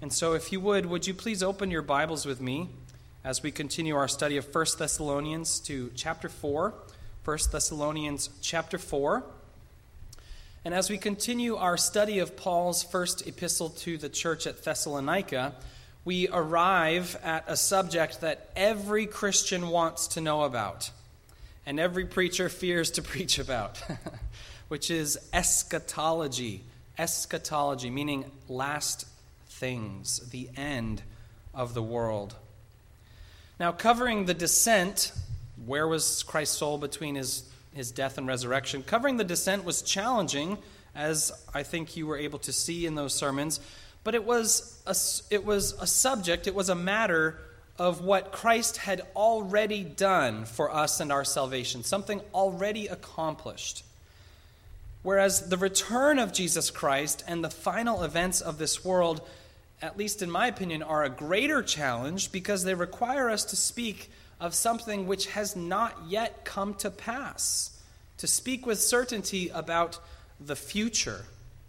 And so if you would you please open your Bibles with me as we continue our study of 1 Thessalonians to chapter 4. 1 Thessalonians chapter 4. And as we continue our study of Paul's first epistle to the church at Thessalonica, we arrive at a subject that every Christian wants to know about, and every preacher fears to preach about, which is eschatology. Eschatology, meaning last things, the end of the world. Now, covering the descent, where was Christ's soul between his death and resurrection? Covering the descent was challenging, as I think you were able to see in those sermons, but it was a subject, it was a matter of what Christ had already done for us and our salvation, something already accomplished. Whereas the return of Jesus Christ and the final events of this world, at least in my opinion, are a greater challenge because they require us to speak of something which has not yet come to pass, to speak with certainty about the future.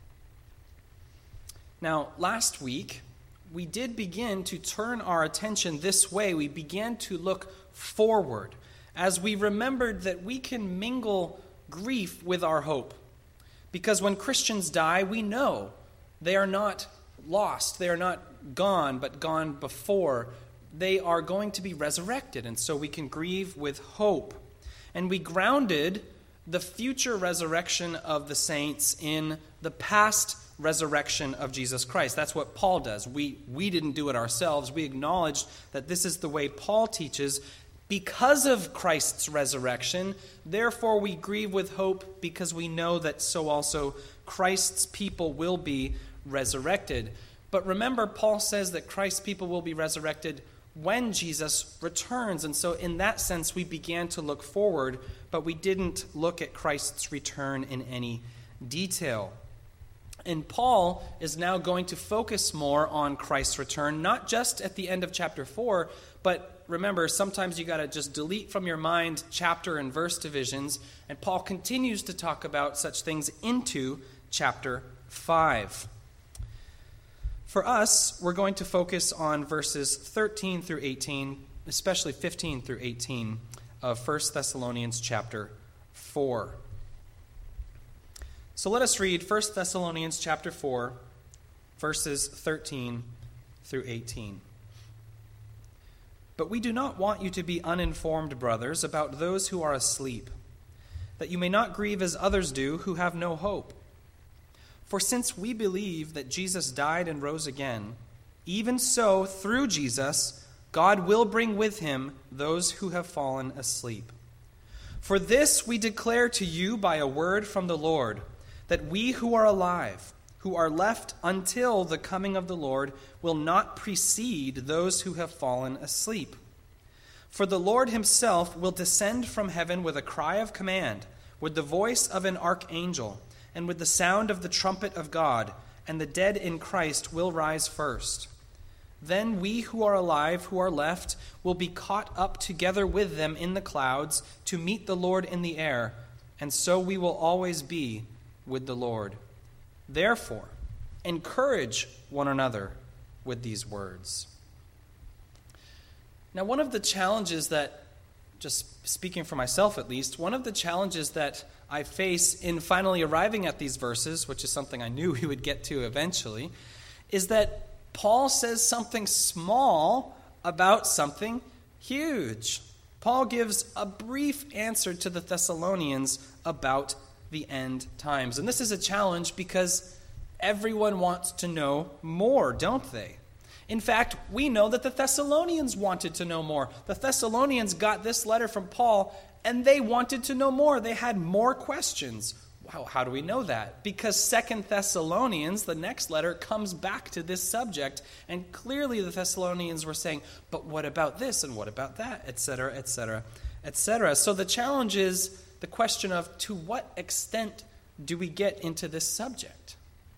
Now, last week, we did begin to turn our attention this way. We began to look forward as we remembered that we can mingle grief with our hope. Because when Christians die, we know they are not lost. They are not gone, but gone before. They are going to be resurrected, and so we can grieve with hope. And we grounded the future resurrection of the saints in the past resurrection of Jesus Christ. That's what Paul does. We didn't do it ourselves. We acknowledged that this is the way Paul teaches. Because of Christ's resurrection, therefore we grieve with hope because we know that so also Christ's people will be resurrected. But remember, Paul says that Christ's people will be resurrected when Jesus returns. And so in that sense, we began to look forward, but we didn't look at Christ's return in any detail. And Paul is now going to focus more on Christ's return, not just at the end of chapter 4, but remember, sometimes you got to just delete from your mind chapter and verse divisions, and Paul continues to talk about such things into chapter 5. For us, we're going to focus on verses 13 through 18, especially 15 through 18 of 1 Thessalonians chapter 4. So let us read 1 Thessalonians chapter 4, verses 13 through 18. But we do not want you to be uninformed, brothers, about those who are asleep, that you may not grieve as others do who have no hope. For since we believe that Jesus died and rose again, even so, through Jesus, God will bring with him those who have fallen asleep. For this we declare to you by a word from the Lord, that we who are alive, who are left until the coming of the Lord, will not precede those who have fallen asleep. For the Lord himself will descend from heaven with a cry of command, with the voice of an archangel, and with the sound of the trumpet of God, and the dead in Christ will rise first. Then we who are alive, who are left, will be caught up together with them in the clouds to meet the Lord in the air, and so we will always be with the Lord. Therefore, encourage one another with these words. Now, one of the challenges that, just speaking for myself at least, one of the challenges that I face in finally arriving at these verses, which is something I knew we would get to eventually, is that Paul says something small about something huge. Paul gives a brief answer to the Thessalonians about the end times. And this is a challenge because everyone wants to know more, don't they? In fact, we know that the Thessalonians wanted to know more. The Thessalonians got this letter from Paul, and they wanted to know more. They had more questions. How do we know that? Because 2 Thessalonians, the next letter, comes back to this subject, and clearly the Thessalonians were saying, but what about this, and what about that, etc., etc., etc. So the challenge is the question of, to what extent do we get into this subject?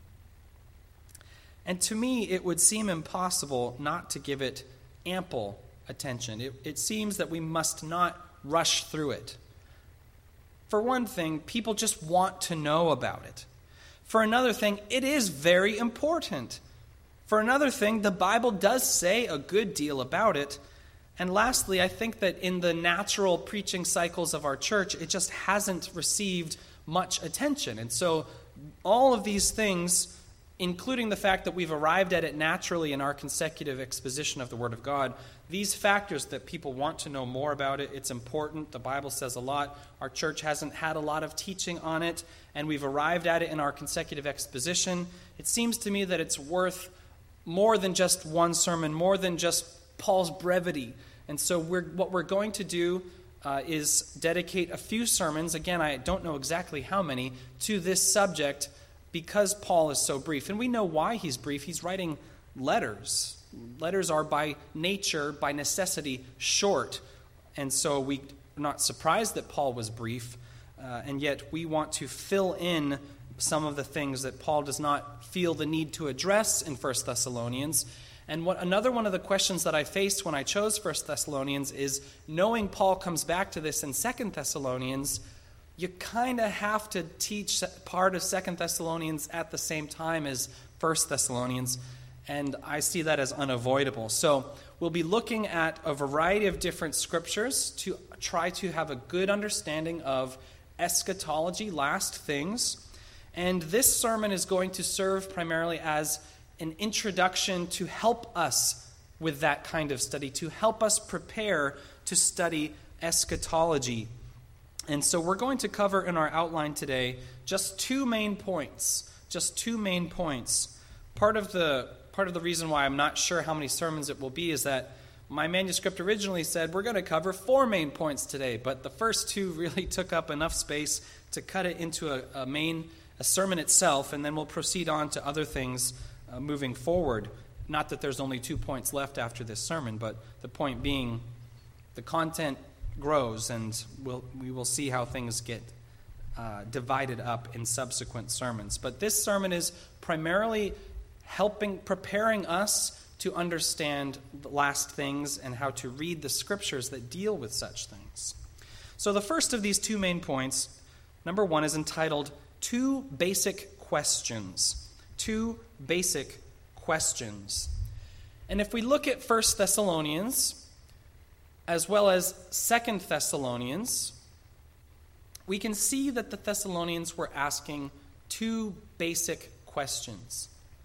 And to me, it would seem impossible not to give it ample attention. It seems that we must not rush through it. For one thing, people just want to know about it. For another thing, it is very important. For another thing, the Bible does say a good deal about it. And lastly, I think that in the natural preaching cycles of our church, it just hasn't received much attention. And so all of these things, including the fact that we've arrived at it naturally in our consecutive exposition of the Word of God, these factors that people want to know more about it, it's important. The Bible says a lot. Our church hasn't had a lot of teaching on it, and we've arrived at it in our consecutive exposition. It seems to me that it's worth more than just one sermon, more than just Paul's brevity. And so what we're going to do is dedicate a few sermons, again, I don't know exactly how many, to this subject because Paul is so brief. And we know why he's brief. He's writing letters. Letters are by nature, by necessity, short. And so we're not surprised that Paul was brief, and yet we want to fill in some of the things that Paul does not feel the need to address in 1 Thessalonians. And another one of the questions that I faced when I chose 1 Thessalonians is, knowing Paul comes back to this in 2 Thessalonians, you kind of have to teach part of 2 Thessalonians at the same time as 1 Thessalonians, and I see that as unavoidable. So we'll be looking at a variety of different scriptures to try to have a good understanding of eschatology, last things. And this sermon is going to serve primarily as an introduction to help us with that kind of study, to help us prepare to study eschatology. And so we're going to cover in our outline today just two main points. Part of the reason why I'm not sure how many sermons it will be is that my manuscript originally said we're going to cover 4 main points today, but the first 2 really took up enough space to cut it into a sermon itself, and then we'll proceed on to other things moving forward. Not that there's only 2 points left after this sermon, but the point being the content grows, and we will see how things get divided up in subsequent sermons. But this sermon is primarily preparing us to understand the last things and how to read the scriptures that deal with such things. So the first of these 2 main points, number 1, is entitled 2 Basic Questions. 2 Basic Questions. And if we look at 1 Thessalonians, as well as 2 Thessalonians, we can see that the Thessalonians were asking 2 basic questions.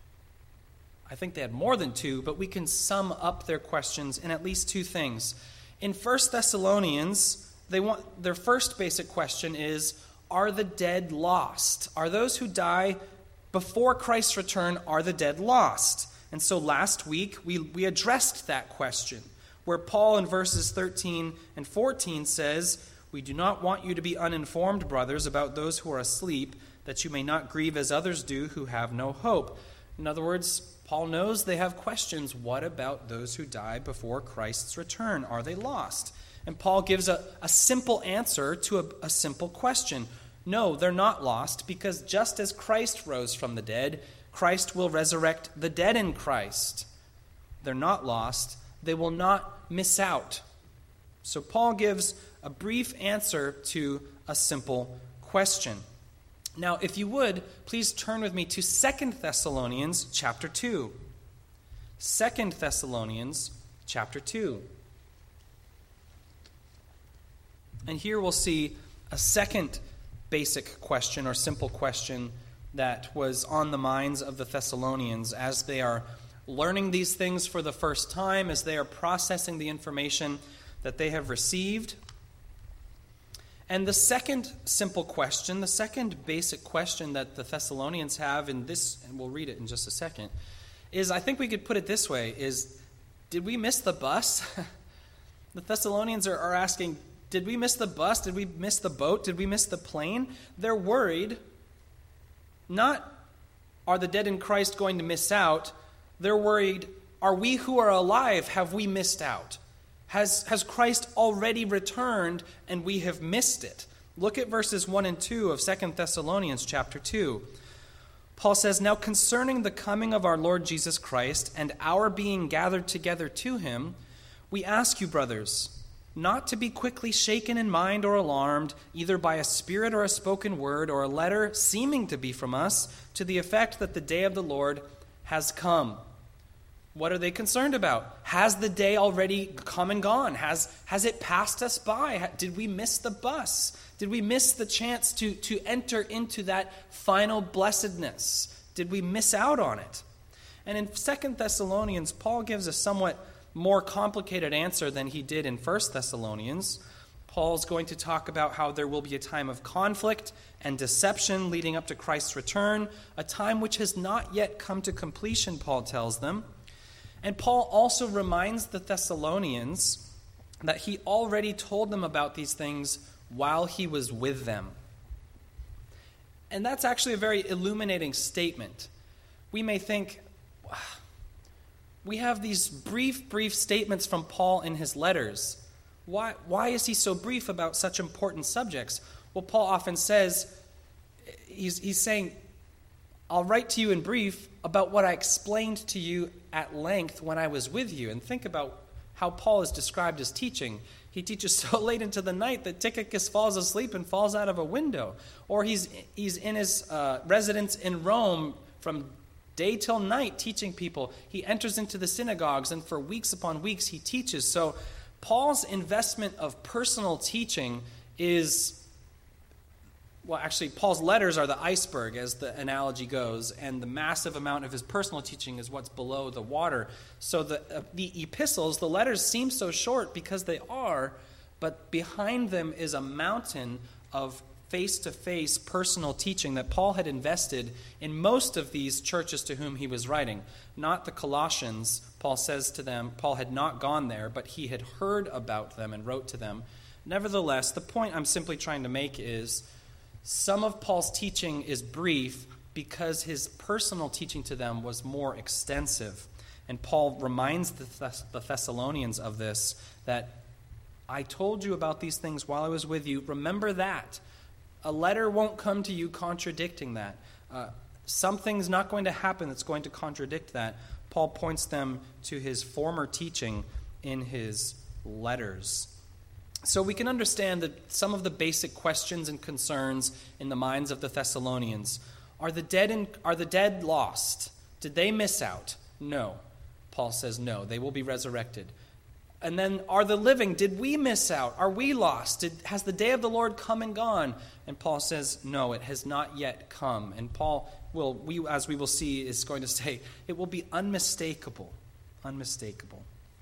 I think they had more than 2, but we can sum up their questions in at least 2 things. In 1 Thessalonians, their first basic question is, are the dead lost? Are those who die before Christ's return, are the dead lost? And so last week, we addressed that question, where Paul in verses 13 and 14 says, "We do not want you to be uninformed, brothers, about those who are asleep, that you may not grieve as others do who have no hope." In other words, Paul knows they have questions. What about those who die before Christ's return? Are they lost? And Paul gives a simple answer to a simple question. No, they're not lost, because just as Christ rose from the dead, Christ will resurrect the dead in Christ. They're not lost. They will not miss out. So Paul gives a brief answer to a simple question. Now, if you would, please turn with me to 2 Thessalonians chapter 2. 2 Thessalonians chapter 2. And here we'll see a second basic question or simple question that was on the minds of the Thessalonians as they are learning these things for the first time, as they are processing the information that they have received. And the second simple question, the second basic question that the Thessalonians have in this, and we'll read it in just a second, is, I think we could put it this way, is, did we miss the bus? The Thessalonians are asking, did we miss the bus? Did we miss the boat? Did we miss the plane? They're worried. Not, are the dead in Christ going to miss out? They're worried, are we who are alive, have we missed out? Has Christ already returned and we have missed it? Look at verses 1 and 2 of 2 Thessalonians chapter 2. Paul says, "Now concerning the coming of our Lord Jesus Christ and our being gathered together to him, we ask you, brothers, not to be quickly shaken in mind or alarmed, either by a spirit or a spoken word or a letter seeming to be from us, to the effect that the day of the Lord has come. What are they concerned about? Has the day already come and gone? Has it passed us by? Did we miss the bus? Did we miss the chance to enter into that final blessedness? Did we miss out on it? And in 2 Thessalonians, Paul gives a somewhat more complicated answer than he did in 1 Thessalonians. Paul's going to talk about how there will be a time of conflict and deception leading up to Christ's return, a time which has not yet come to completion, Paul tells them. And Paul also reminds the Thessalonians that he already told them about these things while he was with them. And that's actually a very illuminating statement. We may think, we have these brief statements from Paul in his letters. Why is he so brief about such important subjects? Well, Paul often says, he's saying, I'll write to you in brief about what I explained to you at length when I was with you. And think about how Paul is described as teaching. He teaches so late into the night that Tychicus falls asleep and falls out of a window. Or he's in his residence in Rome from day till night teaching people. He enters into the synagogues, and for weeks upon weeks he teaches. So Paul's investment of personal teaching is, well, actually, Paul's letters are the iceberg, as the analogy goes, and the massive amount of his personal teaching is what's below the water. So the epistles, the letters, seem so short because they are, but behind them is a mountain of face-to-face personal teaching that Paul had invested in most of these churches to whom he was writing. Not the Colossians, Paul says to them. Paul had not gone there, but he had heard about them and wrote to them. Nevertheless, the point I'm simply trying to make is some of Paul's teaching is brief because his personal teaching to them was more extensive. And Paul reminds the Thessalonians of this, that I told you about these things while I was with you. Remember that. A letter won't come to you contradicting that. Something's not going to happen that's going to contradict that. Paul points them to his former teaching in his letters. So we can understand that some of the basic questions and concerns in the minds of the Thessalonians. Are the dead lost? Did they miss out? No. Paul says no, they will be resurrected. And then, are the living, did we miss out? Are we lost? Has the day of the Lord come and gone? And Paul says, no, it has not yet come. And Paul will, as we will see, is going to say, it will be unmistakable. Unmistakable.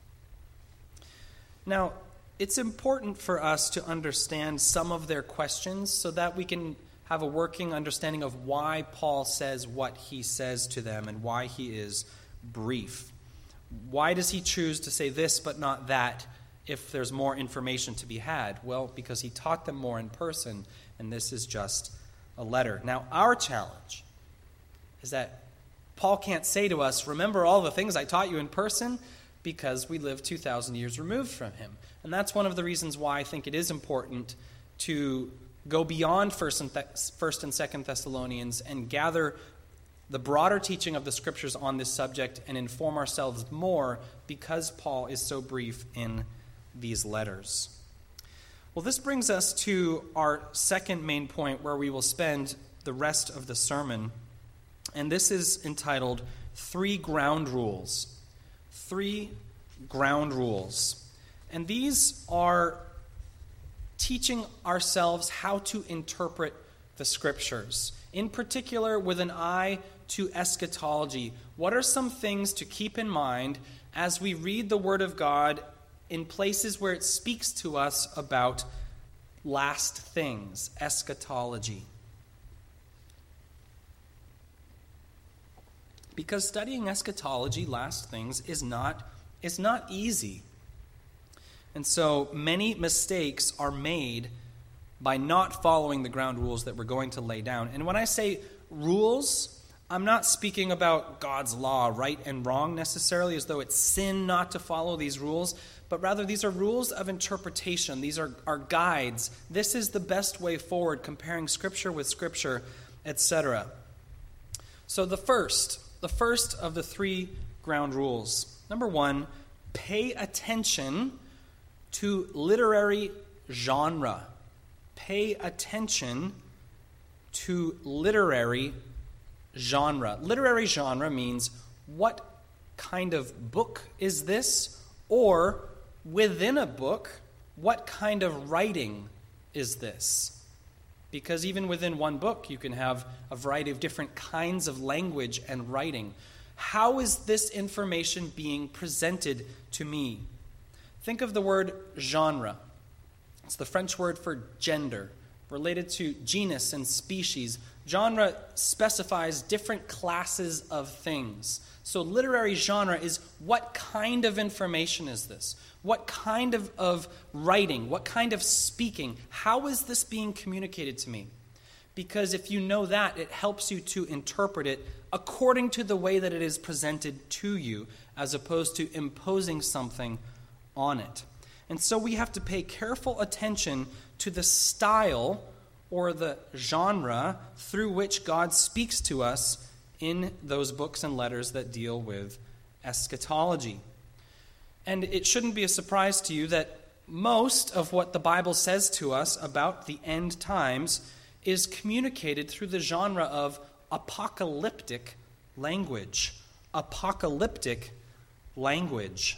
Now, it's important for us to understand some of their questions so that we can have a working understanding of why Paul says what he says to them and why he is brief. Why does he choose to say this but not that if there's more information to be had? Well, because he taught them more in person, and this is just a letter. Now, our challenge is that Paul can't say to us, remember all the things I taught you in person, because we live 2,000 years removed from him. And that's one of the reasons why I think it is important to go beyond 1st and 2nd Thessalonians and gather the broader teaching of the Scriptures on this subject and inform ourselves more because Paul is so brief in these letters. Well, this brings us to our second main point where we will spend the rest of the sermon. And this is entitled 3 Ground Rules. 3 Ground Rules. And these are teaching ourselves how to interpret the Scriptures, in particular with an eye to eschatology. What are some things to keep in mind as we read the Word of God in places where it speaks to us about last things, eschatology? Because studying eschatology, last things, is not easy. And so many mistakes are made by not following the ground rules that we're going to lay down. And when I say rules, I'm not speaking about God's law, right and wrong necessarily, as though it's sin not to follow these rules, but rather these are rules of interpretation. These are guides. This is the best way forward, comparing Scripture with Scripture, etc. So the first of the 3 ground rules. Number 1, pay attention to literary genre. Pay attention to literary genre. Literary genre means what kind of book is this? Or within a book, what kind of writing is this? Because even within one book, you can have a variety of different kinds of language and writing. How is this information being presented to me? Think of the word genre. It's the French word for gender, related to genus and species. Genre specifies different classes of things. So literary genre is, what kind of information is this? What kind of writing? What kind of speaking? How is this being communicated to me? Because if you know that, it helps you to interpret it according to the way that it is presented to you, as opposed to imposing something on it. And so we have to pay careful attention to the style or the genre through which God speaks to us in those books and letters that deal with eschatology. And it shouldn't be a surprise to you that most of what the Bible says to us about the end times is communicated through the genre of apocalyptic language. Apocalyptic language.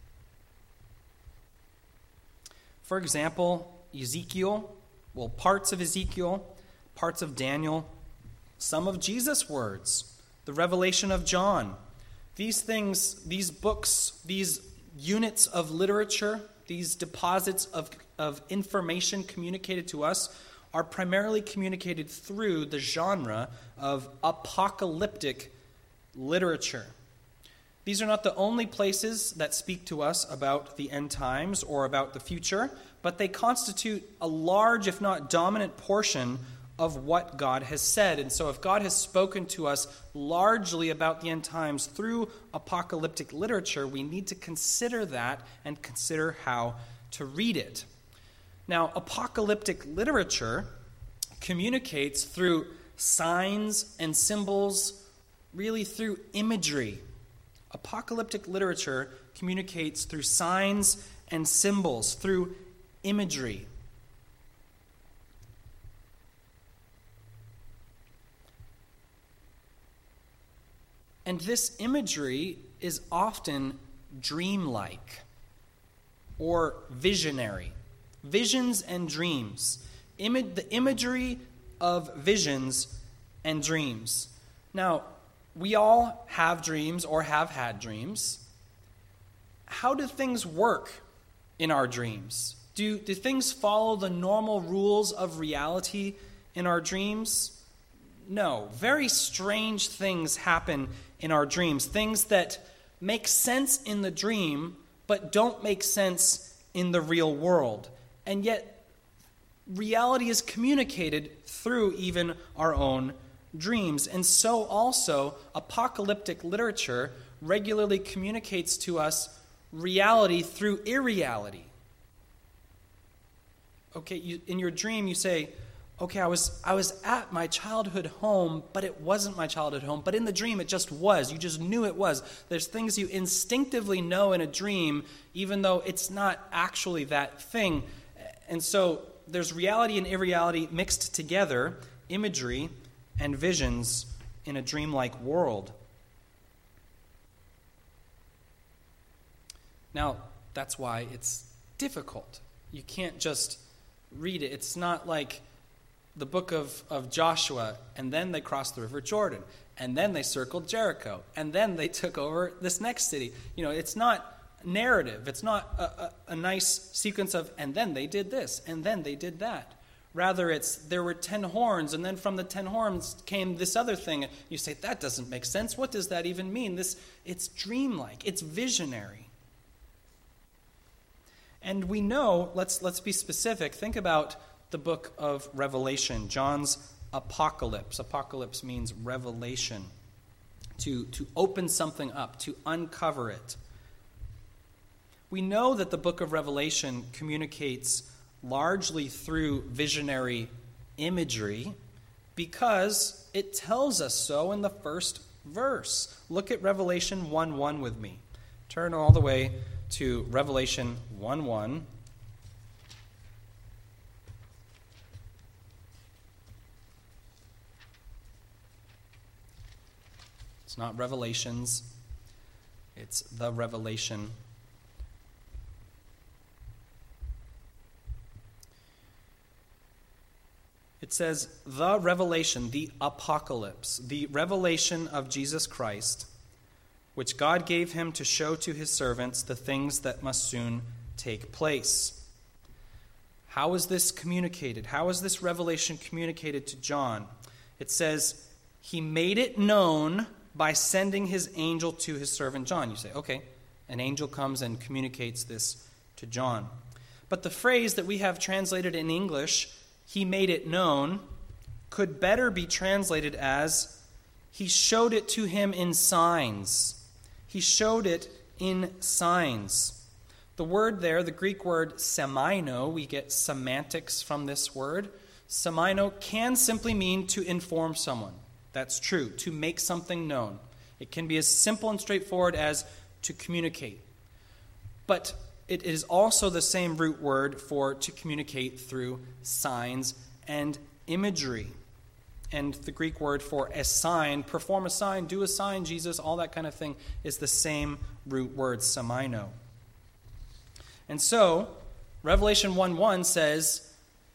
For example, Ezekiel, parts of Ezekiel, parts of Daniel, some of Jesus' words, the Revelation of John. These things, these books, these units of literature, these deposits of information communicated to us are primarily communicated through the genre of apocalyptic literature. These are not the only places that speak to us about the end times or about the future, but they constitute a large, if not dominant, portion of what God has said. And so if God has spoken to us largely about the end times through apocalyptic literature, we need to consider that and consider how to read it. Now, apocalyptic literature communicates through signs and symbols, really through imagery. Apocalyptic literature communicates through signs and symbols, through imagery. And this imagery is often dreamlike or visionary. Visions and dreams. The imagery of visions and dreams. Now, we all have dreams or have had dreams. How do things work in our dreams? Do things follow the normal rules of reality in our dreams? No. Very strange things happen in our dreams. Things that make sense in the dream, but don't make sense in the real world. And yet, reality is communicated through even our own dreams. And so also, apocalyptic literature regularly communicates to us reality through irreality. Okay, in your dream you say, okay, I was at my childhood home, but it wasn't my childhood home. But in the dream, it just was. You just knew it was. There's things you instinctively know in a dream, even though it's not actually that thing. And so there's reality and irreality mixed together, imagery and visions in a dreamlike world. Now, that's why it's difficult. You can't just read it. It's not like the book of Joshua, and then they crossed the River Jordan, and then they circled Jericho, and then they took over this next city. You know, it's not narrative. It's not a nice sequence of, and then they did this, and then they did that. Rather, it's, there were 10 horns, and then from the 10 horns came this other thing. You say, that doesn't make sense. What does that even mean? It's dreamlike. It's visionary. And we know, let's be specific. Think about the book of Revelation, John's apocalypse. Apocalypse means revelation, to open something up, to uncover it. We know that the book of Revelation communicates largely through visionary imagery because it tells us so in the first verse. Look at Revelation 1:1 with me. Turn all the way to Revelation 1:1. It's not Revelations. It's the revelation. It says, the revelation, the apocalypse, the revelation of Jesus Christ, which God gave him to show to his servants the things that must soon take place. How is this communicated? How is this revelation communicated to John? It says, he made it known by sending his angel to his servant John. You say, okay, an angel comes and communicates this to John. But the phrase that we have translated in English, he made it known, could better be translated as, he showed it to him in signs. He showed it in signs. The word there, the Greek word semino, we get semantics from this word. Semino can simply mean to inform someone. That's true, to make something known. It can be as simple and straightforward as to communicate. But it is also the same root word for to communicate through signs and imagery. And the Greek word for a sign, perform a sign, do a sign, Jesus, all that kind of thing, is the same root word, semino. And so, Revelation 1:1 says,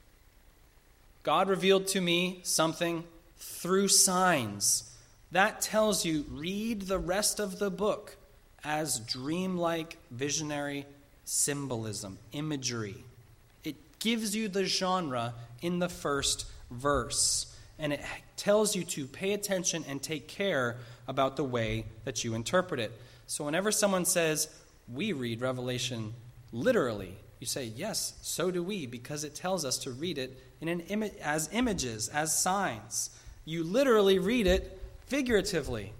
God revealed to me something through signs. That tells you, read the rest of the book as dreamlike, visionary symbolism, imagery. It gives you the genre in the first verse, and it tells you to pay attention and take care about the way that you interpret it. So whenever someone says, we read Revelation literally, you say, yes, so do we, because it tells us to read it in as images, as signs. You literally read it figuratively.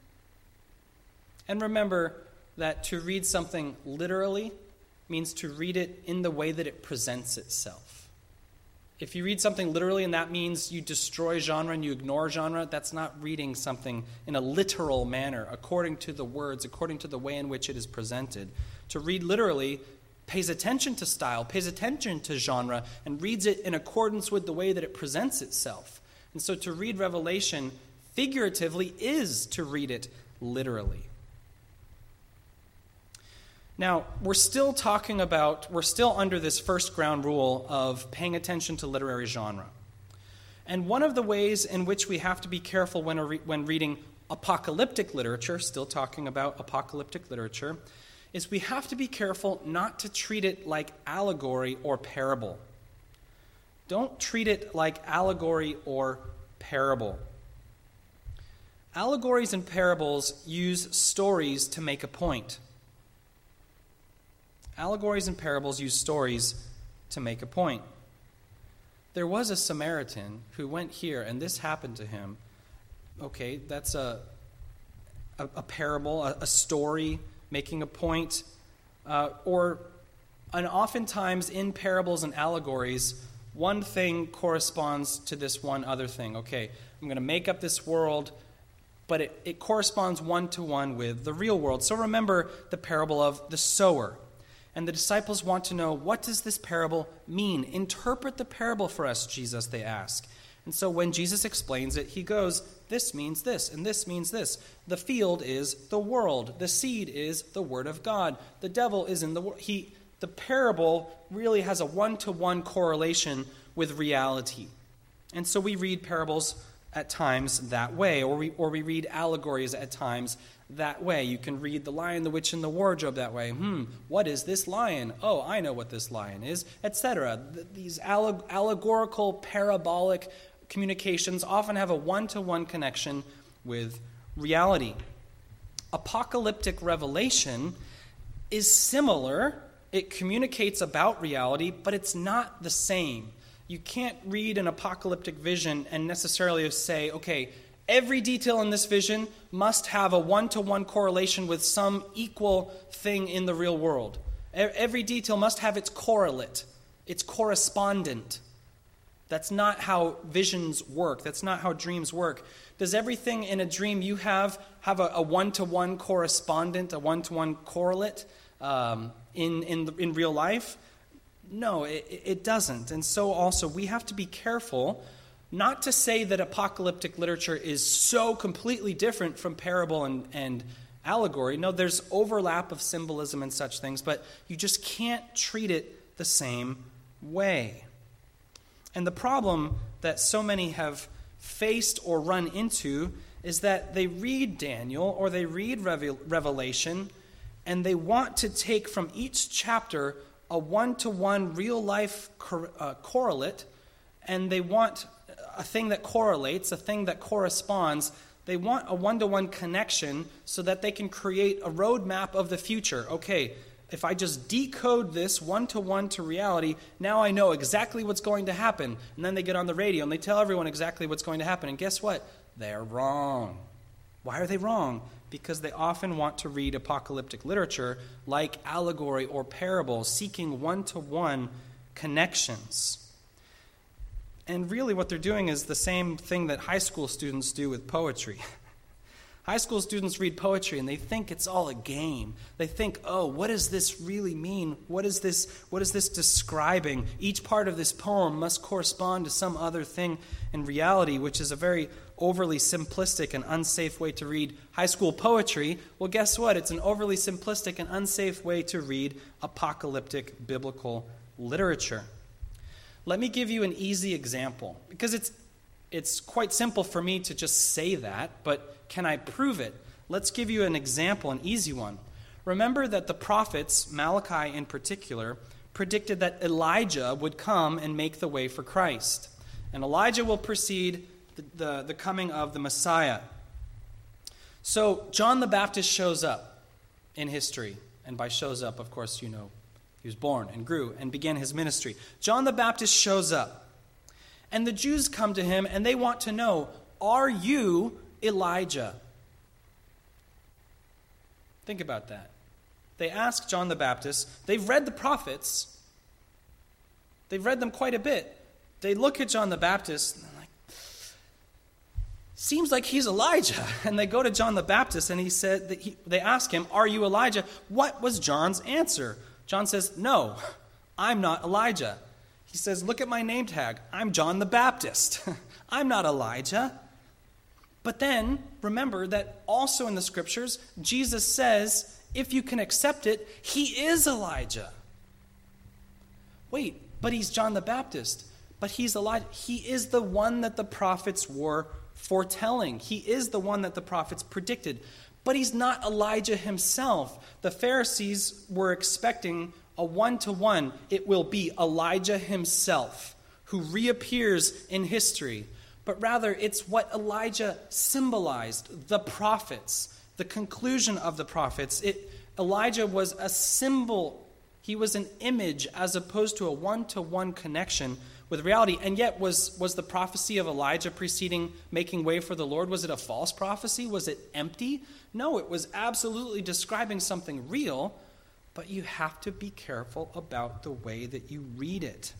And remember that to read something literally means to read it in the way that it presents itself. If you read something literally and that means you destroy genre and you ignore genre, that's not reading something in a literal manner, according to the words, according to the way in which it is presented. To read literally pays attention to style, pays attention to genre, and reads it in accordance with the way that it presents itself. And so to read Revelation figuratively is to read it literally. Now, we're still under this first ground rule of paying attention to literary genre. And one of the ways in which we have to be careful when reading apocalyptic literature, still talking about apocalyptic literature, is we have to be careful not to treat it like allegory or parable. Don't treat it like allegory or parable. Allegories and parables use stories to make a point. Allegories and parables use stories to make a point. There was a Samaritan who went here, and this happened to him. Okay, that's a parable, a story making a point. And oftentimes in parables and allegories, one thing corresponds to this one other thing. Okay, I'm going to make up this world, but it corresponds one-to-one with the real world. So remember the parable of the sower. And the disciples want to know, what does this parable mean? Interpret the parable for us, Jesus, they ask. And so when Jesus explains it, he goes, this means this, and this means this. The field is the world. The seed is the word of God. The devil is in the world. The parable really has a one-to-one correlation with reality. And so we read parables at times that way, or we read allegories at times that way. You can read The Lion, the Witch, and the Wardrobe that way. What is this lion? Oh, I know what this lion is, etc. These allegorical, parabolic communications often have a one-to-one connection with reality. Apocalyptic revelation is similar. It communicates about reality, but it's not the same. You can't read an apocalyptic vision and necessarily say, okay, every detail in this vision must have a one-to-one correlation with some equal thing in the real world. Every detail must have its correlate, its correspondent. That's not how visions work. That's not how dreams work. Does everything in a dream you have a one-to-one correspondent, a one-to-one correlate in real life? No, it doesn't. And so also we have to be careful not to say that apocalyptic literature is so completely different from parable and allegory. No, there's overlap of symbolism and such things, but you just can't treat it the same way. And the problem that so many have faced or run into is that they read Daniel or they read Revelation, and they want to take from each chapter a one-to-one real-life correlate, and they want a thing that correlates, a thing that corresponds. They want a one-to-one connection so that they can create a roadmap of the future. Okay, if I just decode this one-to-one to reality, now I know exactly what's going to happen. And then they get on the radio and they tell everyone exactly what's going to happen. And guess what? They're wrong. Why are they wrong? Because they often want to read apocalyptic literature like allegory or parable, seeking one-to-one connections. And really what they're doing is the same thing that high school students do with poetry. High school students read poetry and they think it's all a game. They think, oh, what does this really mean? What is this describing? Each part of this poem must correspond to some other thing in reality, which is a very overly simplistic and unsafe way to read high school poetry. Well, guess what? It's an overly simplistic and unsafe way to read apocalyptic biblical literature. Let me give you an easy example, because it's quite simple for me to just say that, but can I prove it? Let's give you an example, an easy one. Remember that the prophets, Malachi in particular, predicted that Elijah would come and make the way for Christ. And Elijah will precede the coming of the Messiah. So John the Baptist shows up in history. And by shows up, of course, you know, he was born and grew and began his ministry. John the Baptist shows up. And the Jews come to him and they want to know, are you Elijah? Think about that. They ask John the Baptist. They've read the prophets. They've read them quite a bit. They look at John the Baptist and they're like, seems like he's Elijah. And they go to John the Baptist and they ask him, are you Elijah? What was John's answer? John says, no, I'm not Elijah. He says, look at my name tag. I'm John the Baptist. I'm not Elijah. But then, remember that also in the scriptures, Jesus says, if you can accept it, he is Elijah. Wait, but he's John the Baptist. But he's Elijah. He is the one that the prophets were foretelling. He is the one that the prophets predicted. But he's not Elijah himself. The Pharisees were expecting a one-to-one. It will be Elijah himself who reappears in history. But rather, it's what Elijah symbolized, the prophets, the conclusion of the prophets. Elijah was a symbol. He was an image as opposed to a one-to-one connection with reality. And yet, was the prophecy of Elijah preceding making way for the Lord, was it a false prophecy? Was it empty? No, it was absolutely describing something real, but you have to be careful about the way that you read it.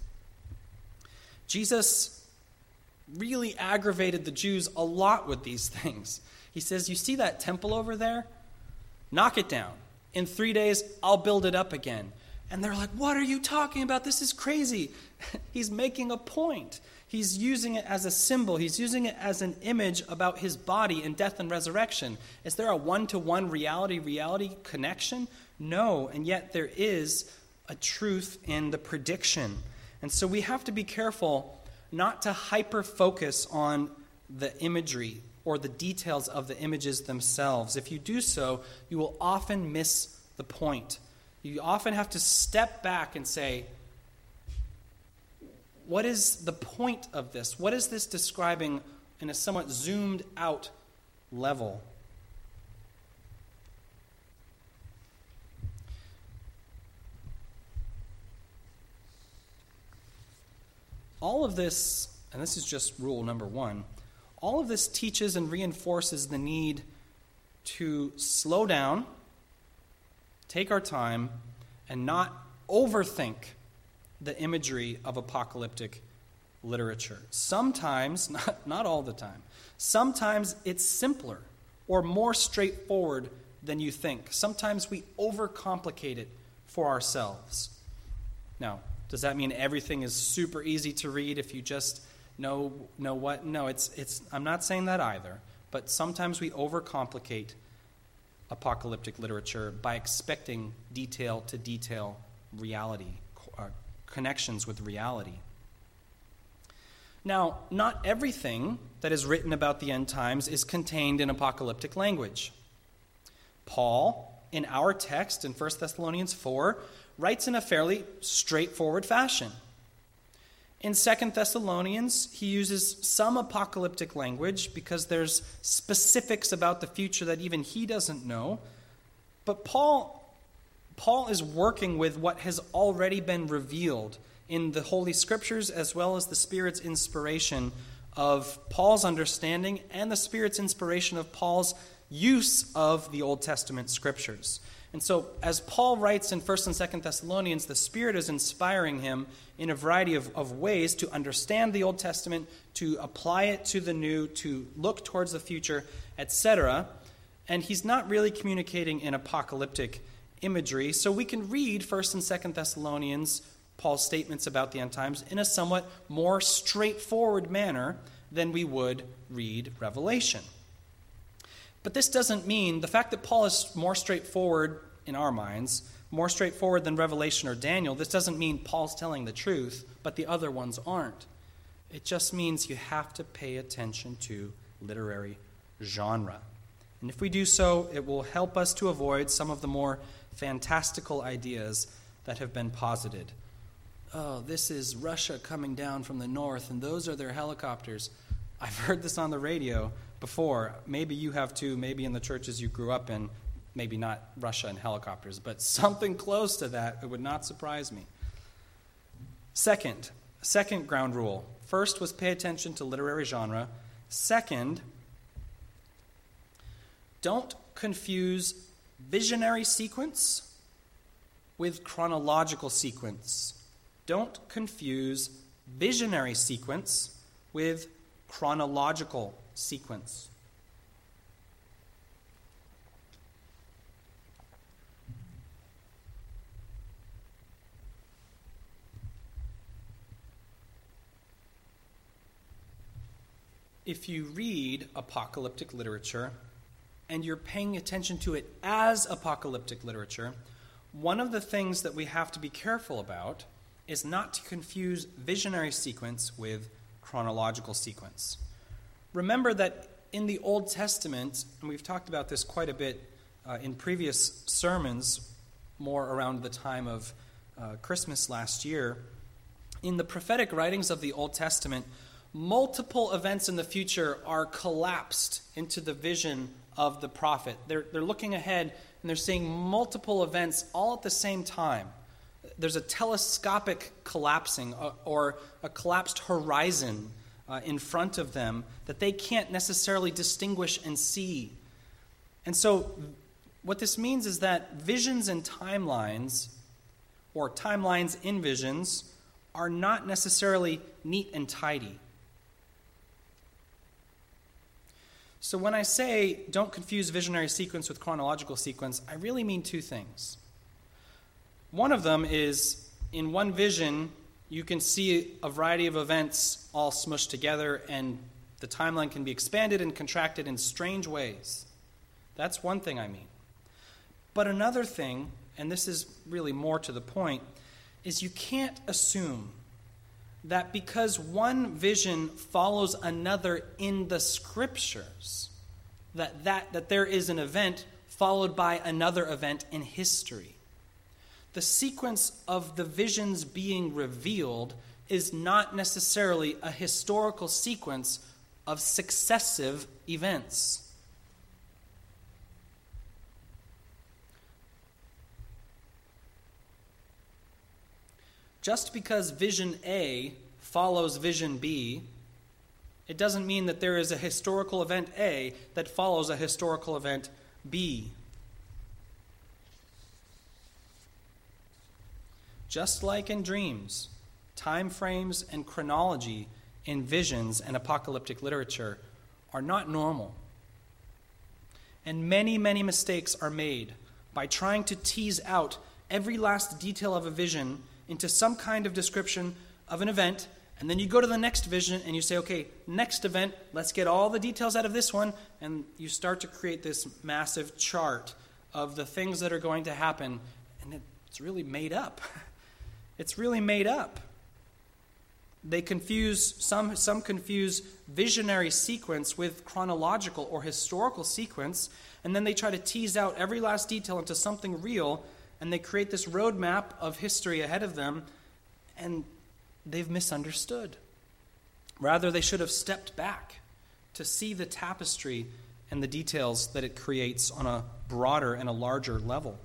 Jesus really aggravated the Jews a lot with these things. He says, you see that temple over there? Knock it down. In 3 days, I'll build it up again. And they're like, what are you talking about? This is crazy. He's making a point. He's using it as a symbol. He's using it as an image about his body and death and resurrection. Is there a one-to-one reality connection? No, and yet there is a truth in the prediction. And so we have to be careful not to hyper-focus on the imagery or the details of the images themselves. If you do so, you will often miss the point. You often have to step back and say, what is the point of this? What is this describing in a somewhat zoomed out level? All of this, and this is just rule number one, all of this teaches and reinforces the need to slow down, take our time, and not overthink the imagery of apocalyptic literature. Sometimes, not all the time, sometimes it's simpler or more straightforward than you think. Sometimes we overcomplicate it for ourselves. Now, does that mean everything is super easy to read if you just know what? No, I'm not saying that either. But sometimes we overcomplicate apocalyptic literature by expecting detail-to-detail reality, connections with reality. Now, not everything that is written about the end times is contained in apocalyptic language. Paul, in our text in 1 Thessalonians 4, writes in a fairly straightforward fashion. In 2 Thessalonians, he uses some apocalyptic language because there's specifics about the future that even he doesn't know. But Paul is working with what has already been revealed in the Holy Scriptures, as well as the Spirit's inspiration of Paul's understanding and the Spirit's inspiration of Paul's use of the Old Testament Scriptures. And so, as Paul writes in 1 and 2 Thessalonians, the Spirit is inspiring him in a variety of ways to understand the Old Testament, to apply it to the New, to look towards the future, etc. And he's not really communicating in apocalyptic imagery. So we can read 1 and 2 Thessalonians, Paul's statements about the end times, in a somewhat more straightforward manner than we would read Revelation. But this doesn't mean, the fact that Paul is more straightforward in our minds, more straightforward than Revelation or Daniel, this doesn't mean Paul's telling the truth, but the other ones aren't. It just means you have to pay attention to literary genre. And if we do so, it will help us to avoid some of the more fantastical ideas that have been posited. Oh, this is Russia coming down from the north, and those are their helicopters. I've heard this on the radio before. Maybe you have too, maybe in the churches you grew up in, maybe not Russia and helicopters, but something close to that. It would not surprise me. Second ground rule. First was pay attention to literary genre. Second, don't confuse visionary sequence with chronological sequence. Don't confuse visionary sequence with chronological sequence. If you read apocalyptic literature and you're paying attention to it as apocalyptic literature, one of the things that we have to be careful about is not to confuse visionary sequence with chronological sequence. Remember that in the Old Testament, and we've talked about this quite a bit in previous sermons, more around the time of Christmas last year, in the prophetic writings of the Old Testament, multiple events in the future are collapsed into the vision of the prophet. They're looking ahead and they're seeing multiple events all at the same time. There's a telescopic collapsing or a collapsed horizon in front of them that they can't necessarily distinguish and see. And so what this means is that visions and timelines, or timelines in visions, are not necessarily neat and tidy. So when I say don't confuse visionary sequence with chronological sequence, I really mean two things. One of them is, in one vision, you can see a variety of events all smushed together, and the timeline can be expanded and contracted in strange ways. That's one thing I mean. But another thing, and this is really more to the point, is you can't assume that because one vision follows another in the Scriptures, that there is an event followed by another event in history. The sequence of the visions being revealed is not necessarily a historical sequence of successive events. Just because vision A follows vision B, it doesn't mean that there is a historical event A that follows a historical event B. Just like in dreams, time frames and chronology in visions and apocalyptic literature are not normal. And many, many mistakes are made by trying to tease out every last detail of a vision into some kind of description of an event, and then you go to the next vision and you say, okay, next event, let's get all the details out of this one, and you start to create this massive chart of the things that are going to happen, and it's really made up. It's really made up. They confuse, some confuse visionary sequence with chronological or historical sequence, and then they try to tease out every last detail into something real, and they create this roadmap of history ahead of them, and they've misunderstood. Rather, they should have stepped back to see the tapestry and the details that it creates on a broader and a larger level.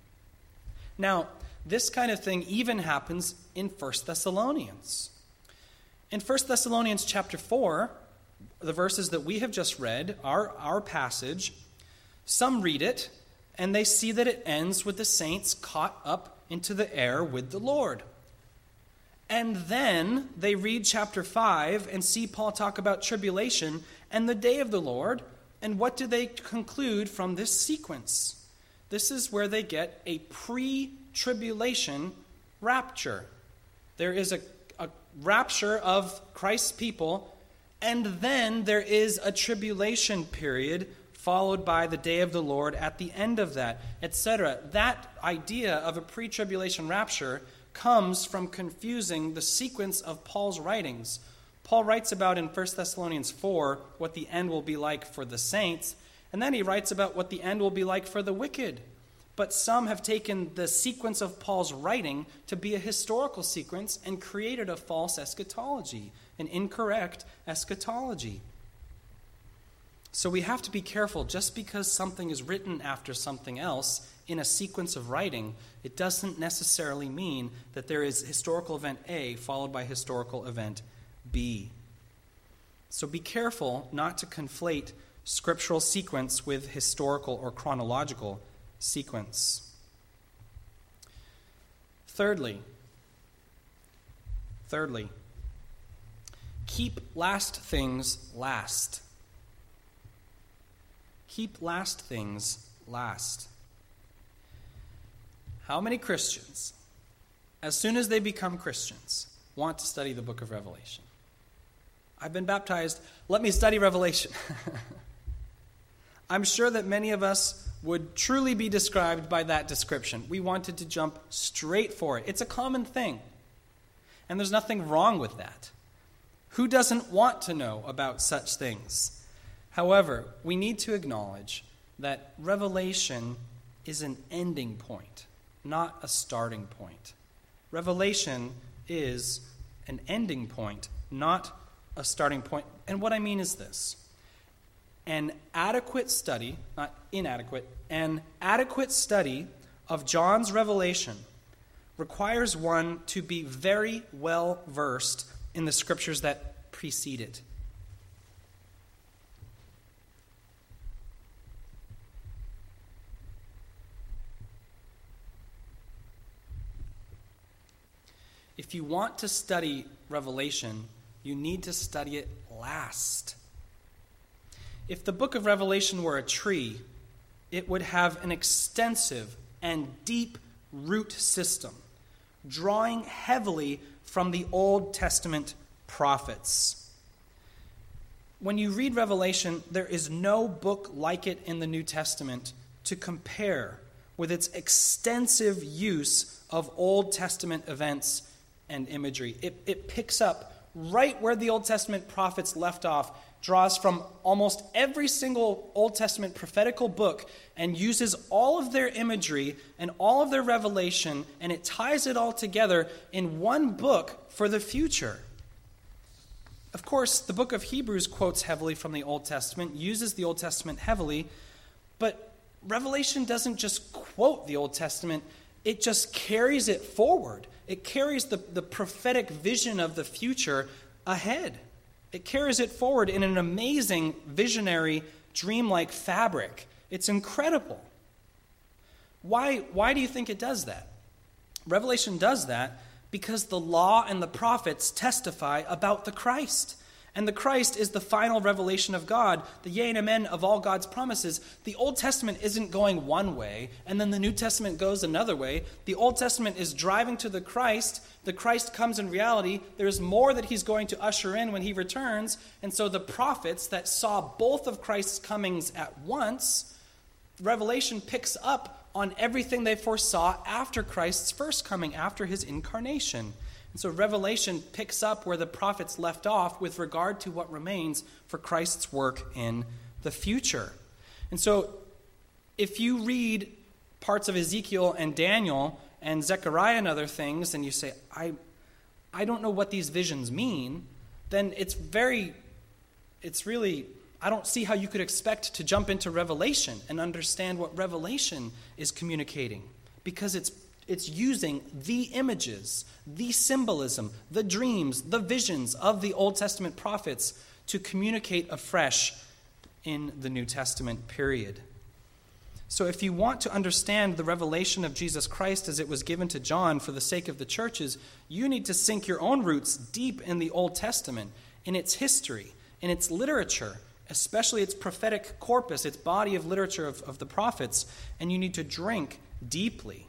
Now, this kind of thing even happens in 1 Thessalonians. In 1 Thessalonians chapter 4, the verses that we have just read, our passage, some read it, and they see that it ends with the saints caught up into the air with the Lord. And then they read chapter 5 and see Paul talk about tribulation and the day of the Lord, and what do they conclude from this sequence? This is where they get a pre-tribulation rapture. There is a rapture of Christ's people, and then there is a tribulation period followed by the day of the Lord at the end of that, etc. That idea of a pre-tribulation rapture comes from confusing the sequence of Paul's writings. Paul writes about in 1 Thessalonians 4 what the end will be like for the saints, and then he writes about what the end will be like for the wicked. But some have taken the sequence of Paul's writing to be a historical sequence and created a false eschatology, an incorrect eschatology. So we have to be careful. Just because something is written after something else in a sequence of writing, it doesn't necessarily mean that there is historical event A followed by historical event B. So be careful not to conflate scriptural sequence with historical or chronological sequence. Thirdly, keep last things last. Keep last things last. How many Christians, as soon as they become Christians, want to study the book of Revelation? I've been baptized, let me study Revelation. I'm sure that many of us would truly be described by that description. We wanted to jump straight for it. It's a common thing, and there's nothing wrong with that. Who doesn't want to know about such things? However, we need to acknowledge that Revelation is an ending point, not a starting point. Revelation is an ending point, not a starting point. And what I mean is this. An adequate study, not inadequate, an adequate study of John's revelation requires one to be very well versed in the scriptures that precede it. If you want to study Revelation, you need to study it last. If the book of Revelation were a tree, it would have an extensive and deep root system, drawing heavily from the Old Testament prophets. When you read Revelation, there is no book like it in the New Testament to compare with its extensive use of Old Testament events and imagery. It picks up right where the Old Testament prophets left off, draws from almost every single Old Testament prophetical book and uses all of their imagery and all of their revelation, and it ties it all together in one book for the future. Of course, the book of Hebrews quotes heavily from the Old Testament, uses the Old Testament heavily, but Revelation doesn't just quote the Old Testament, it just carries it forward. It carries the prophetic vision of the future ahead. It carries it forward in an amazing, visionary, dreamlike fabric. It's incredible. Why do you think it does that? Revelation does that because the law and the prophets testify about the Christ. And the Christ is the final revelation of God, the yea and amen of all God's promises. The Old Testament isn't going one way, and then the New Testament goes another way. The Old Testament is driving to the Christ. The Christ comes in reality. There's more that he's going to usher in when he returns. And so the prophets that saw both of Christ's comings at once Revelation picks up on everything they foresaw after Christ's first coming, after his incarnation. And so Revelation picks up where the prophets left off with regard to what remains for Christ's work in the future. And so if you read parts of Ezekiel and Daniel and Zechariah and other things, and you say, I don't know what these visions mean, then I don't see how you could expect to jump into Revelation and understand what Revelation is communicating, because it's using the images, the symbolism, the dreams, the visions of the Old Testament prophets to communicate afresh in the New Testament period. So if you want to understand the revelation of Jesus Christ as it was given to John for the sake of the churches, you need to sink your own roots deep in the Old Testament, in its history, in its literature, especially its prophetic corpus, its body of literature of the prophets, and you need to drink deeply.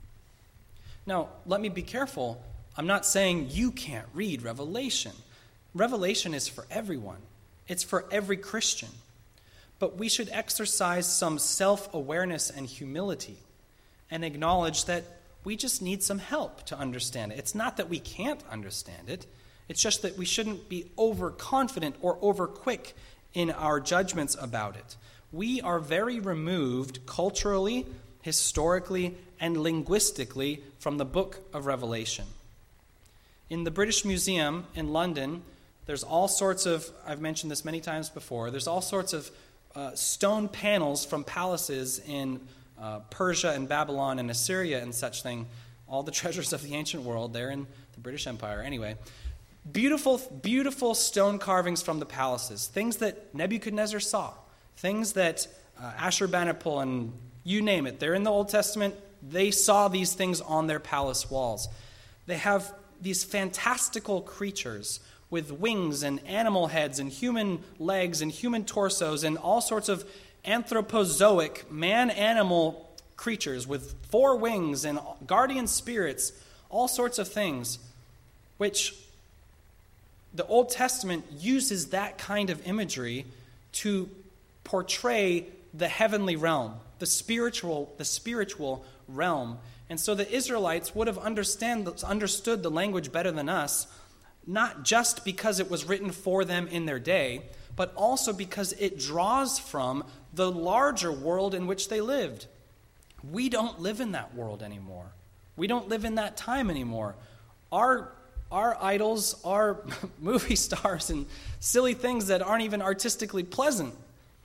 Now, let me be careful. I'm not saying you can't read Revelation. Revelation is for everyone. It's for every Christian. But we should exercise some self-awareness and humility and acknowledge that we just need some help to understand it. It's not that we can't understand it. It's just that we shouldn't be overconfident or overquick in our judgments about it. We are very removed culturally, historically, and linguistically from the book of Revelation. In the British Museum in London, there's all sorts of, I've mentioned this many times before, there's all sorts of stone panels from palaces in Persia and Babylon and Assyria and such thing, all the treasures of the ancient world, they're in the British Empire anyway. Beautiful, beautiful stone carvings from the palaces, things that Nebuchadnezzar saw, things that Ashurbanipal and you name it, they're in the Old Testament, they saw these things on their palace walls. They have these fantastical creatures with wings and animal heads and human legs and human torsos and all sorts of anthropozoic man-animal creatures with 4 wings and guardian spirits, all sorts of things, which the Old Testament uses that kind of imagery to portray the heavenly realm, the spiritual realm. And so the Israelites would have understood the language better than us, not just because it was written for them in their day, but also because it draws from the larger world in which they lived. We don't live in that world anymore. We don't live in that time anymore. Our idols are movie stars and silly things that aren't even artistically pleasant.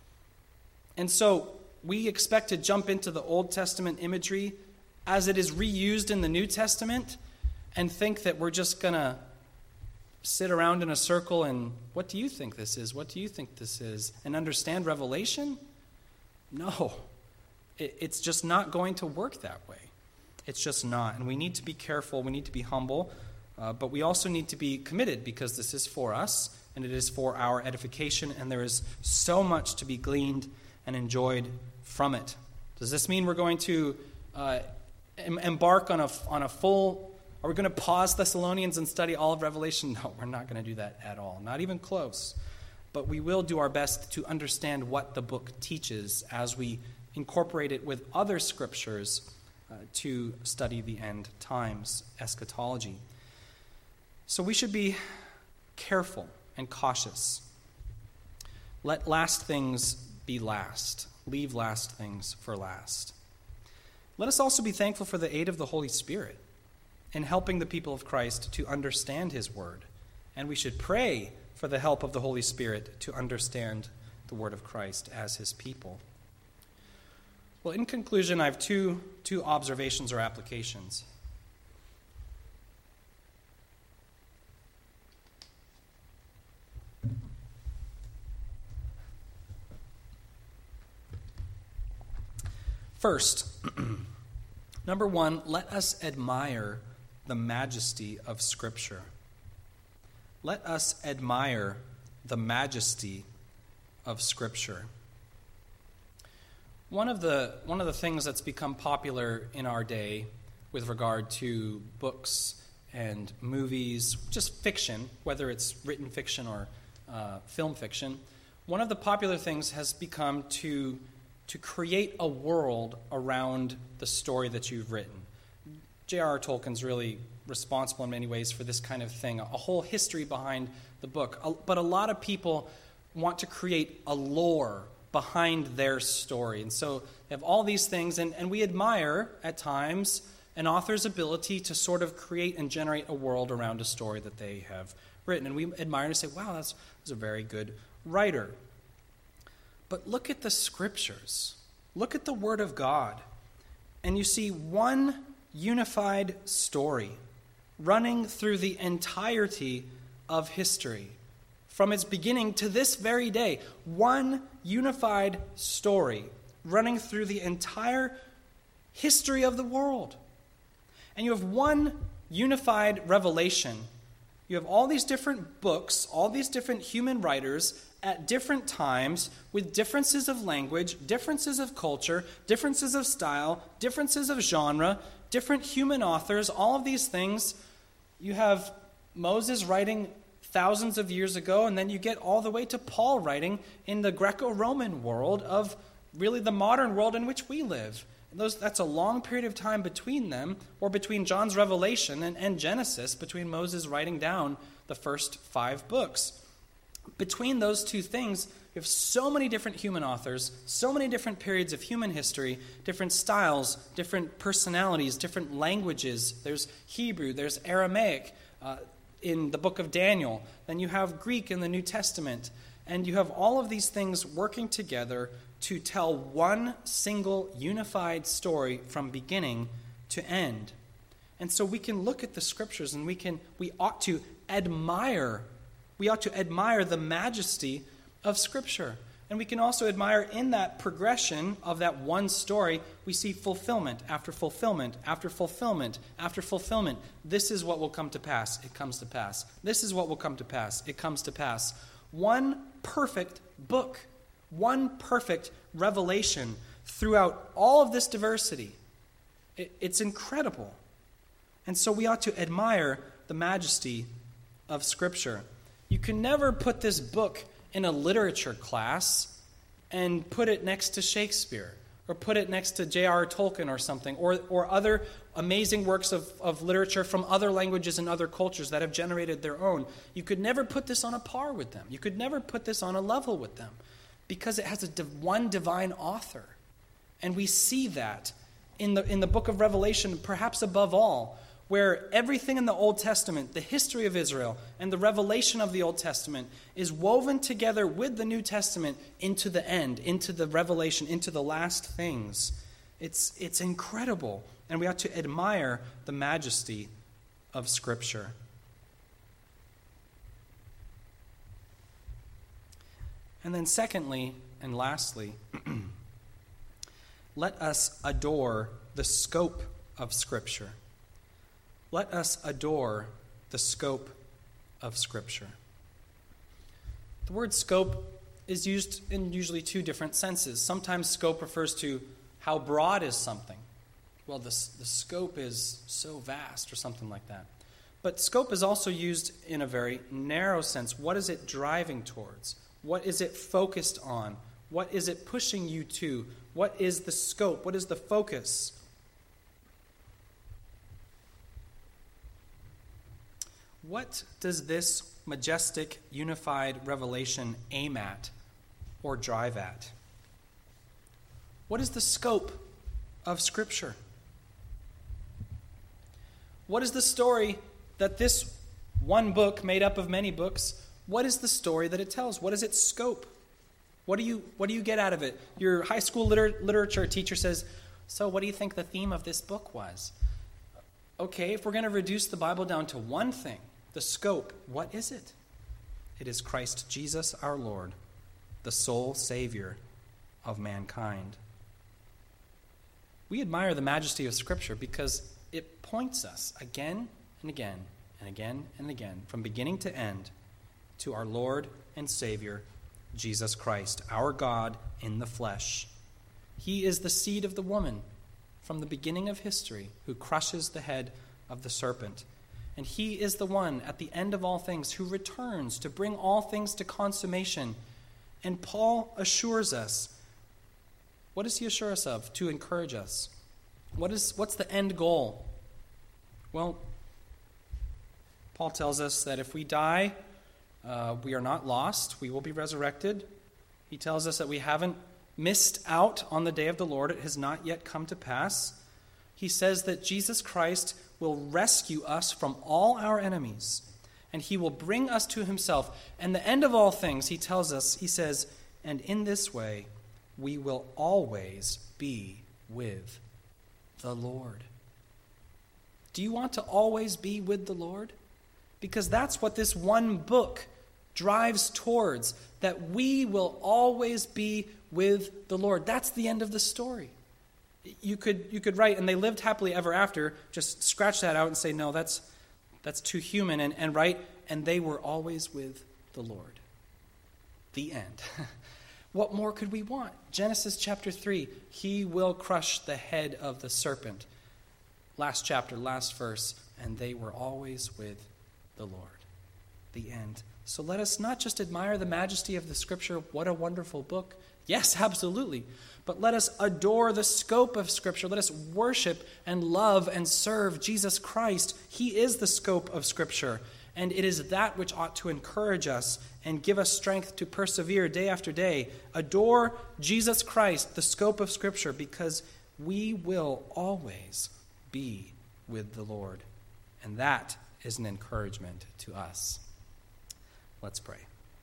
And so we expect to jump into the Old Testament imagery as it is reused in the New Testament and think that we're just going to sit around in a circle and, what do you think this is? What do you think this is? And understand Revelation? No. It's just not going to work that way. It's just not. And we need to be careful. We need to be humble. But we also need to be committed, because this is for us and it is for our edification, and there is so much to be gleaned and enjoyed from it. Does this mean we're going to embark on a full... Are we going to pause Thessalonians and study all of Revelation? No, we're not going to do that at all. Not even close. But we will do our best to understand what the book teaches as we incorporate it with other scriptures to study the end times, eschatology. So we should be careful and cautious. Let last things be last. Leave last things for last. Let us also be thankful for the aid of the Holy Spirit in helping the people of Christ to understand his word. And we should pray for the help of the Holy Spirit to understand the word of Christ as his people. Well, in conclusion, I have two observations or applications. First, number one, let us admire the majesty of Scripture. Let us admire the majesty of Scripture. One of the things that's become popular in our day with regard to books and movies, just fiction, whether it's written fiction or film fiction, one of the popular things has become to to create a world around the story that you've written. J.R.R. Tolkien's really responsible in many ways for this kind of thing, a whole history behind the book. But a lot of people want to create a lore behind their story. And so they have all these things, and we admire, at times, an author's ability to sort of create and generate a world around a story that they have written. And we admire and say, wow, that's a very good writer. But look at the Scriptures. Look at the Word of God. And you see one unified story running through the entirety of history. From its beginning to this very day, one unified story running through the entire history of the world. And you have one unified revelation. You have all these different books, all these different human writers at different times with differences of language, differences of culture, differences of style, differences of genre, different human authors, all of these things. You have Moses writing thousands of years ago, and then you get all the way to Paul writing in the Greco-Roman world of really the modern world in which we live. That's a long period of time between them, or between John's Revelation and Genesis, between Moses writing down the first 5 books. Between those two things, you have so many different human authors, so many different periods of human history, different styles, different personalities, different languages. There's Hebrew, there's Aramaic in the book of Daniel. Then you have Greek in the New Testament. And you have all of these things working together to tell one single unified story from beginning to end. And so we can look at the Scriptures and we ought to admire the majesty of Scripture. And we can also admire in that progression of that one story, we see fulfillment after fulfillment after fulfillment after fulfillment. This is what will come to pass. It comes to pass. This is what will come to pass. It comes to pass. One perfect book, one perfect revelation throughout all of this diversity. It's incredible. And so we ought to admire the majesty of Scripture. You can never put this book in a literature class and put it next to Shakespeare or put it next to J.R.R. Tolkien or something, or other amazing works of literature from other languages and other cultures that have generated their own. You could never put this on a par with them. You could never put this on a level with them because it has one divine author. And we see that in the book of Revelation, perhaps above all, where everything in the Old Testament, the history of Israel, and the revelation of the Old Testament is woven together with the New Testament into the end, into the revelation, into the last things. It's incredible, and we ought to admire the majesty of Scripture. And then secondly, and lastly, let us adore the scope of Scripture. Let us adore the scope of Scripture. The word scope is used in usually 2 different senses. Sometimes scope refers to how broad is something. Well, the scope is so vast or something like that. But scope is also used in a very narrow sense. What is it driving towards? What is it focused on? What is it pushing you to? What is the scope? What is the focus? What does this majestic, unified revelation aim at or drive at? What is the scope of Scripture? What is the story that this one book, made up of many books, what is the story that it tells? What is its scope? What do you get out of it? Your high school literature teacher says, so what do you think the theme of this book was? Okay, if we're going to reduce the Bible down to one thing, the scope, what is it? It is Christ Jesus our Lord, the sole Savior of mankind. We admire the majesty of Scripture because it points us again and again and again and again, from beginning to end, to our Lord and Savior, Jesus Christ, our God in the flesh. He is the seed of the woman from the beginning of history who crushes the head of the serpent. And he is the one at the end of all things who returns to bring all things to consummation. And Paul assures us, What does he assure us of to encourage us? What's the end goal? Well, Paul tells us that if we die, we are not lost. We will be resurrected. He tells us that we haven't missed out on the day of the Lord. It has not yet come to pass. He says that Jesus Christ will rescue us from all our enemies, and he will bring us to himself. And the end of all things, he tells us, he says, and in this way, we will always be with the Lord. Do you want to always be with the Lord? Because that's what this one book drives towards, that we will always be with the Lord. That's the end of the story. You could write, and they lived happily ever after, just scratch that out and say, no, that's too human, and write, and they were always with the Lord. The end. What more could we want? Genesis chapter 3, he will crush the head of the serpent. Last chapter, last verse, and they were always with the Lord. The end. So let us not just admire the majesty of the Scripture, what a wonderful book. Yes, absolutely. But let us adore the scope of Scripture. Let us worship and love and serve Jesus Christ. He is the scope of Scripture. And it is that which ought to encourage us and give us strength to persevere day after day. Adore Jesus Christ, the scope of Scripture, because we will always be with the Lord. And that is an encouragement to us. Let's pray.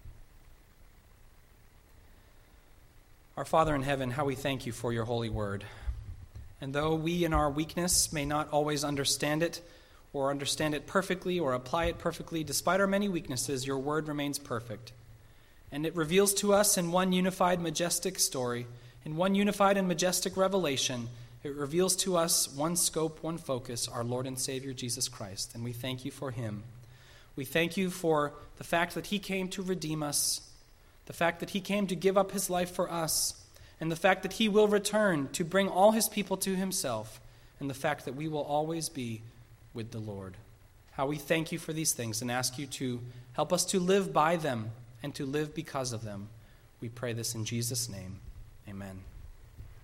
Our Father in heaven, how we thank you for your holy word. And though we in our weakness may not always understand it, or understand it perfectly, or apply it perfectly, despite our many weaknesses, your word remains perfect. And it reveals to us in one unified, majestic story, in one unified and majestic revelation, it reveals to us one scope, one focus, our Lord and Savior, Jesus Christ. And we thank you for him. We thank you for the fact that he came to redeem us, the fact that he came to give up his life for us, and the fact that he will return to bring all his people to himself, and the fact that we will always be with the Lord. How we thank you for these things and ask you to help us to live by them and to live because of them. We pray this in Jesus' name. Amen.